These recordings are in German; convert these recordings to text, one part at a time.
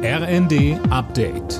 RND Update.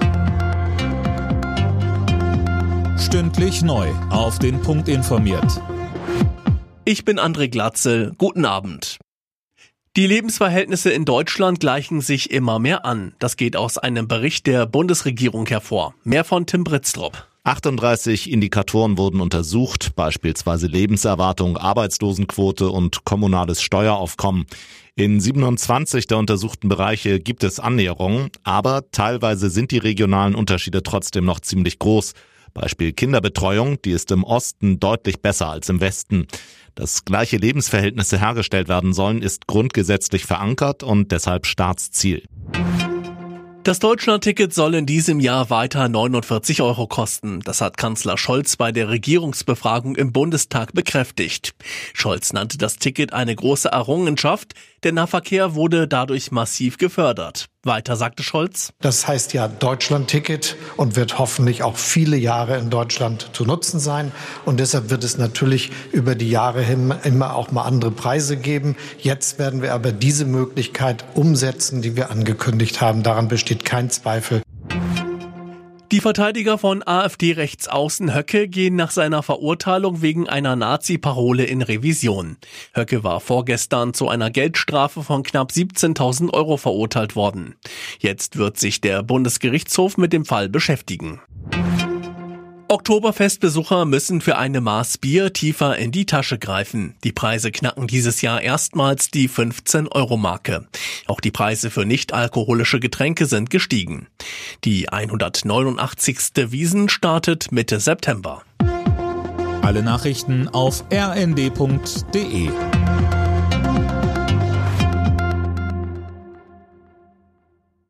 Stündlich neu auf den Punkt informiert. Ich bin André Glatzel. Guten Abend. Die Lebensverhältnisse in Deutschland gleichen sich immer mehr an. Das geht aus einem Bericht der Bundesregierung hervor. Mehr von Tim Britztrup. 38 Indikatoren wurden untersucht, beispielsweise Lebenserwartung, Arbeitslosenquote und kommunales Steueraufkommen. In 27 der untersuchten Bereiche gibt es Annäherungen, aber teilweise sind die regionalen Unterschiede trotzdem noch ziemlich groß. Beispiel Kinderbetreuung, die ist im Osten deutlich besser als im Westen. Dass gleiche Lebensverhältnisse hergestellt werden sollen, ist grundgesetzlich verankert und deshalb Staatsziel. Das Deutschlandticket soll in diesem Jahr weiter 49 € kosten. Das hat Kanzler Scholz bei der Regierungsbefragung im Bundestag bekräftigt. Scholz nannte das Ticket eine große Errungenschaft. Der Nahverkehr wurde dadurch massiv gefördert. Weiter sagte Scholz: Das heißt ja Deutschlandticket und wird hoffentlich auch viele Jahre in Deutschland zu nutzen sein. Und deshalb wird es natürlich über die Jahre hin immer auch mal andere Preise geben. Jetzt werden wir aber diese Möglichkeit umsetzen, die wir angekündigt haben. Daran besteht kein Zweifel. Die Verteidiger von AfD-Rechtsaußen Höcke gehen nach seiner Verurteilung wegen einer Nazi-Parole in Revision. Höcke war vorgestern zu einer Geldstrafe von knapp 17.000 € verurteilt worden. Jetzt wird sich der Bundesgerichtshof mit dem Fall beschäftigen. Oktoberfestbesucher müssen für eine Maß Bier tiefer in die Tasche greifen. Die Preise knacken dieses Jahr erstmals die 15-Euro-Marke. Auch die Preise für nicht-alkoholische Getränke sind gestiegen. Die 189. Wiesn startet Mitte September. Alle Nachrichten auf rnd.de.